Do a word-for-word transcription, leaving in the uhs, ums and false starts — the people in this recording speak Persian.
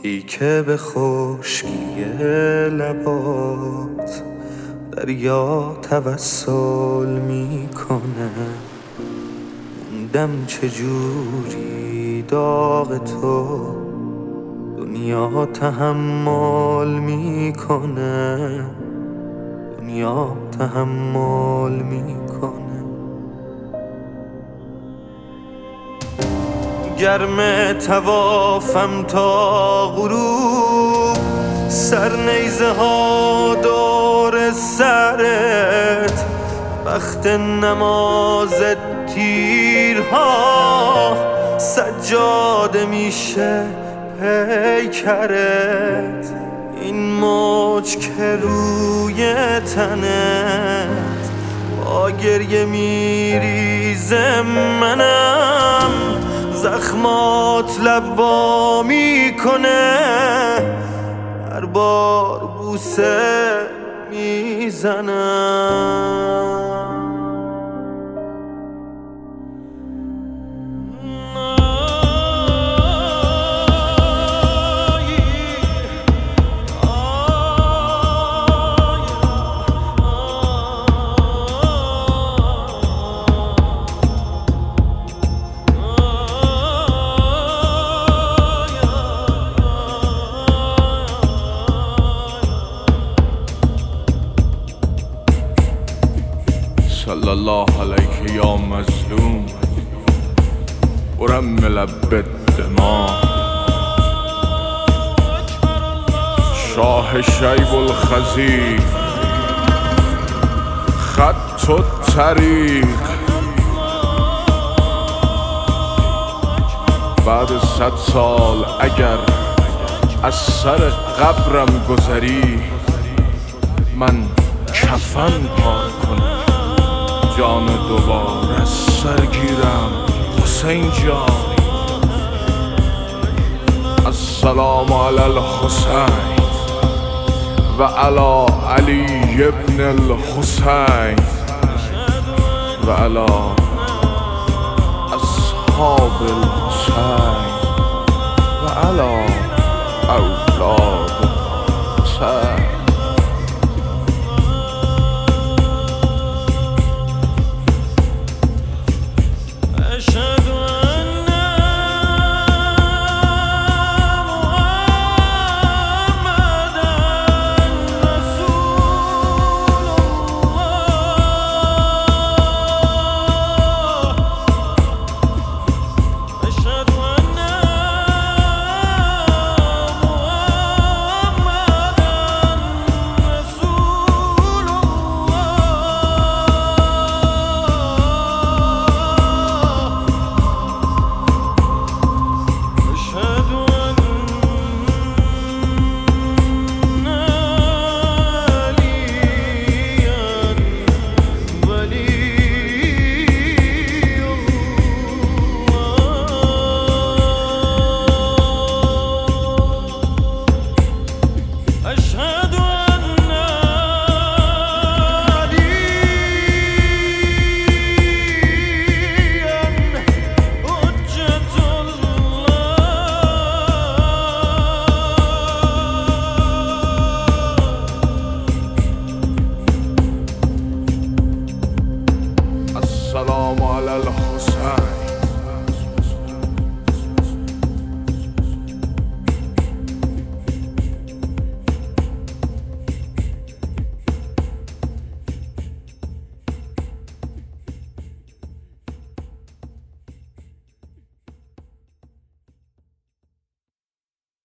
ای که به خشکی لبات دریا توسل میکنه، موندم چجوری داغ تو دنیا تحمل میکنه، دنیا تحمل میکنه. گرم توافم تا غروب، سر نیزه ها دور سرت، وقت نماز تیرها سجاده میشه پیکرت. این موج که روی تنت با گریه میریزه، منم زخمات لبوا میکنه، هر بار بوسه میزنم. صلی الله علیک یا مظلوم ورم لب الدماء، شاه شیب الخزی خط الطریق. بعد صد سال اگر از سر قبرم گذری، من کفن پار کنم، جان دوباره از سر گیرم حسین جان. السلام علی الحسین و علی علی ابن الحسین و علی اصحاب الحسین و علی اولاد الحسین.